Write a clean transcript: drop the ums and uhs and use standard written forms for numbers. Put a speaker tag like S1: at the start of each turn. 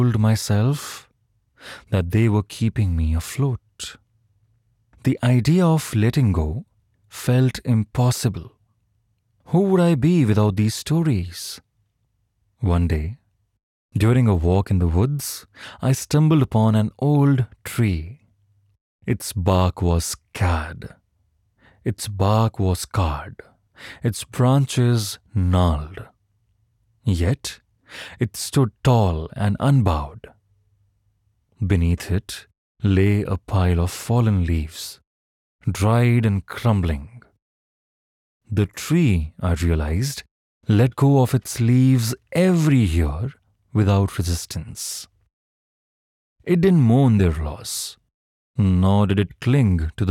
S1: told myself that they were keeping me afloat. The idea of letting go felt impossible. Who would I be without these stories? One day, during a walk in the woods, I stumbled upon an old tree. Its bark was scarred. Its bark was scarred. Its branches gnarled. Yet, it stood tall and unbowed. Beneath it lay a pile of fallen leaves, dried and crumbling. The tree, I realized, let go of its leaves every year without resistance. It didn't mourn their loss, nor did it cling to the